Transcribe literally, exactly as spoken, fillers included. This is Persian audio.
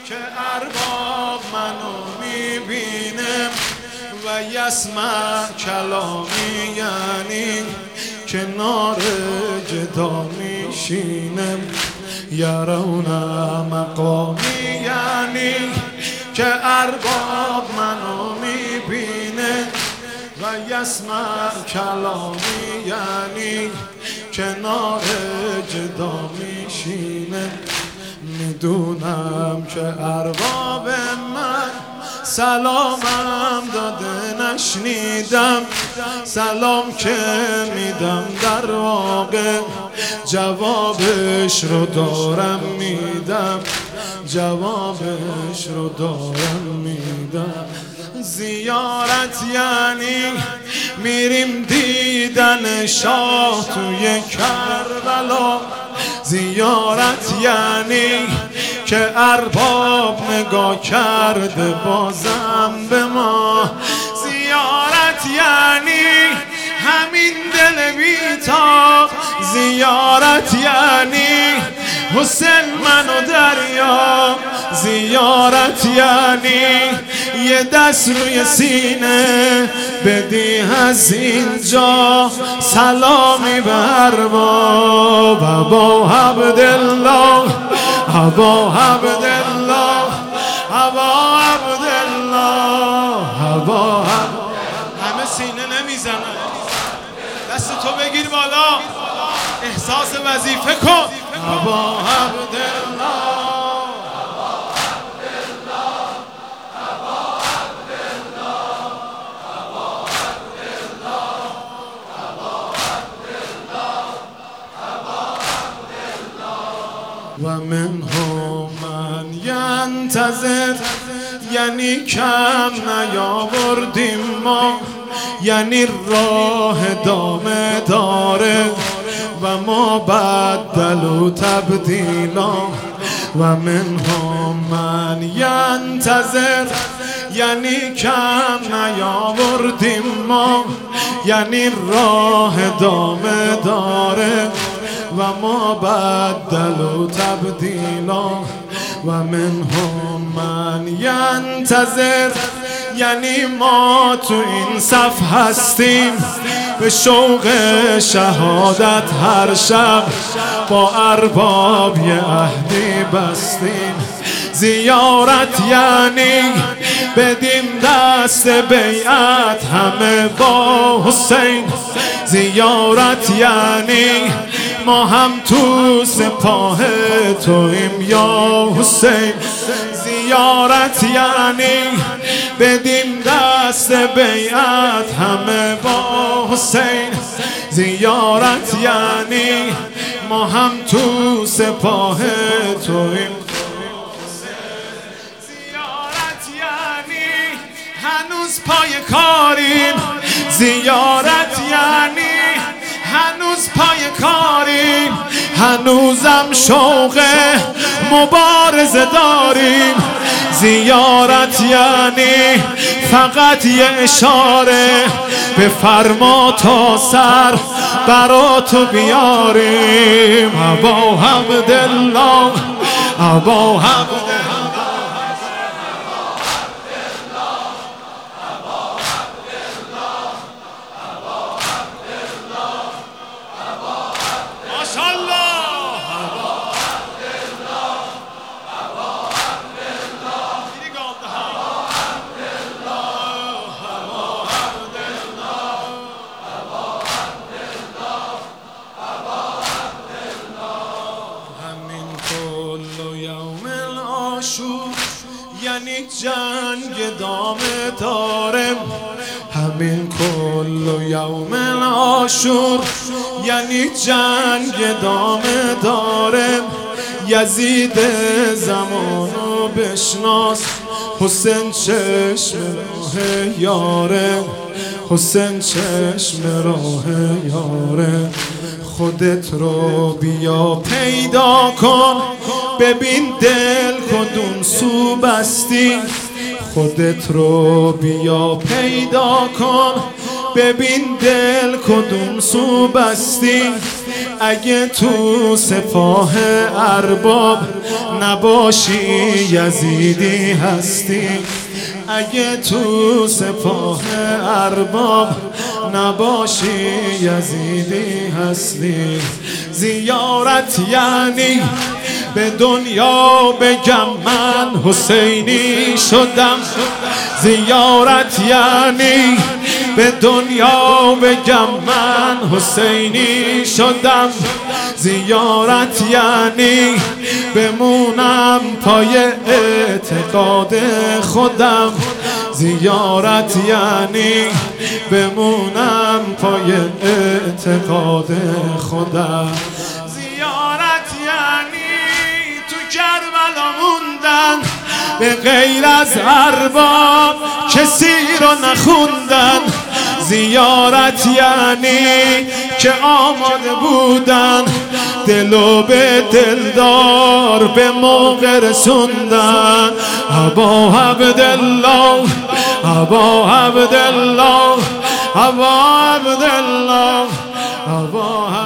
که ارباب منو میبینه و یسمع کلامی، یعنی کنار جدا میشینه. یرون مقامی، یعنی که ارباب منو میبینه و یسمع کلامی، یعنی کنار جدا میشینه. میدونم که ارباب من سلامم داده نشنیدم، سلام که میدم در واقع جوابش رو دارم میدم، جوابش رو دارم میدم. زیارت یعنی میریم دیدن شاه توی کربلا، زیارت یعنی که ارباب نگاه کرده بازم به ما، زیارت یعنی همین دل بیتاب، زیارت یعنی حسین منو دریا، زیارت یعنی یه دست روی سینه بدی از اینجا سلامی به ارباب ابا عبدالله، ابا عبدالله، ابا عبدالله، ابا عبدالله. همه سینه نمیزنن، دست تو بگیر بالا، احساس وظیفه کن. ابا عبدالله، و منهم من ینتظر، یعنی کم نیاوردیم ما، یعنی راه دامه داره و ما بدل و تبدیلا. و منهم من ینتظر، یعنی کم نیاوردیم ما، یعنی راه دامه داره و ما بدل و تبدیلا. و منهم من ینتظر، یعنی ما تو این صف هستیم به شوق شهادت هر شب با ارباب یه عهدی بستیم. زیارت یعنی بدیم دست بیعت همه با حسین، زیارت یعنی ما هم تو سپاه تویم یا حسین، زیارت یعنی بدیم دست بیعت همه با حسین، زیارت یعنی ما هم تو سپاه تویم. زیارت یعنی هنوز پای کاریم، زیارت یعنی هنوز پای کاریم، هنوزم شوق مبارزه داریم. زیارت یعنی فقط یه اشاره به فرما تا سر برا تو بیاریم. ابا عبدالله، ابا عبدالله، یعنی جنگ دامه دارم، همین کل یوم عاشور یعنی جنگ دامه دارم. یزید زمانو بشناس، حسین چشم راه یاره، حسین چشم راه یاره. خودت رو بیا پیدا کن، ببین دل کدوم سو بستی. خودت رو بیا پیدا کن، ببین دل کدوم سو بستی. اگه تو سپاه ارباب نباشی یزیدی هستی. اگه تو سپاه ارباب نباشی یزیدی هستی. زیارت یعنی به دنیا بگم من حسینی شدم. زیارت یعنی به دنیا بگم من حسینی شدم. زیارت یعنی بمونم پای اعتقاد خودم. زیارت یعنی بمونم پای اعتقاد خودم. زیارت یعنی تو کربلا موندن به غیر از ارباب کسی رو نخوندن. زیارت یعنی که آماده بودن دلو به دلدار به موقع رسوندن. ابا عبدالله ابا عبدالله ابا عبدالله ابا